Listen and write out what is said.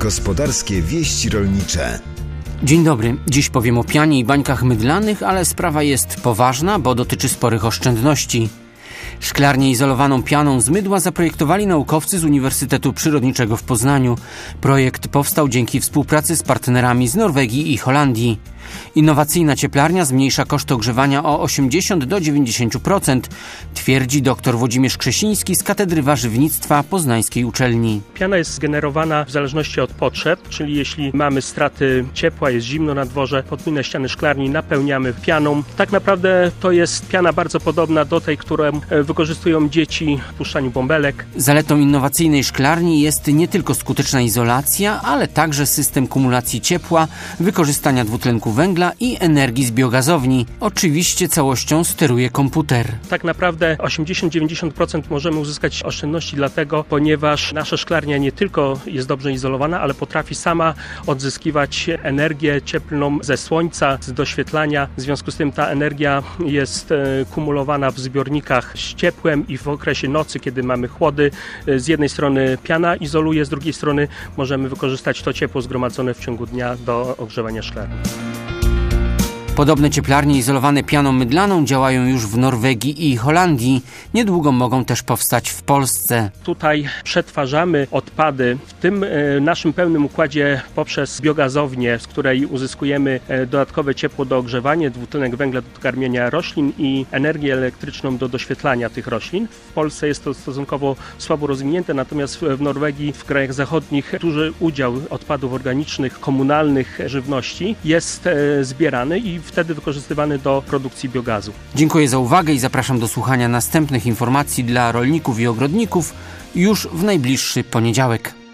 Gospodarskie wieści rolnicze. Dzień dobry. Dziś powiem o pianie i bańkach mydlanych, ale sprawa jest poważna, bo dotyczy sporych oszczędności. Szklarnię izolowaną pianą z mydła zaprojektowali naukowcy z Uniwersytetu Przyrodniczego w Poznaniu. Projekt powstał dzięki współpracy z partnerami z Norwegii i Holandii. Innowacyjna cieplarnia zmniejsza koszty ogrzewania o 80 do 90%, twierdzi dr Włodzimierz Krzesiński z Katedry Warzywnictwa Poznańskiej Uczelni. Piana jest generowana w zależności od potrzeb, czyli jeśli mamy straty ciepła, jest zimno na dworze, podwójne ściany szklarni napełniamy pianą. Tak naprawdę to jest piana bardzo podobna do tej, którą wykorzystują dzieci w puszczaniu bąbelek. Zaletą innowacyjnej szklarni jest nie tylko skuteczna izolacja, ale także system kumulacji ciepła, wykorzystania dwutlenku węgla i energii z biogazowni. Oczywiście całością steruje komputer. Tak naprawdę 80-90% możemy uzyskać oszczędności dlatego, ponieważ nasza szklarnia nie tylko jest dobrze izolowana, ale potrafi sama odzyskiwać energię cieplną ze słońca, z doświetlania. W związku z tym ta energia jest kumulowana w zbiornikach z ciepłem i w okresie nocy, kiedy mamy chłody. Z jednej strony piana izoluje, z drugiej strony możemy wykorzystać to ciepło zgromadzone w ciągu dnia do ogrzewania szklarni. Podobne cieplarnie izolowane pianą mydlaną działają już w Norwegii i Holandii. Niedługo mogą też powstać w Polsce. Tutaj przetwarzamy odpady w tym naszym pełnym układzie poprzez biogazownię, z której uzyskujemy dodatkowe ciepło do ogrzewania, dwutlenek węgla do karmienia roślin i energię elektryczną do doświetlania tych roślin. W Polsce jest to stosunkowo słabo rozwinięte, natomiast w Norwegii, w krajach zachodnich duży udział odpadów organicznych, komunalnych, żywności jest zbierany i wtedy wykorzystywany do produkcji biogazu. Dziękuję za uwagę i zapraszam do słuchania następnych informacji dla rolników i ogrodników już w najbliższy poniedziałek.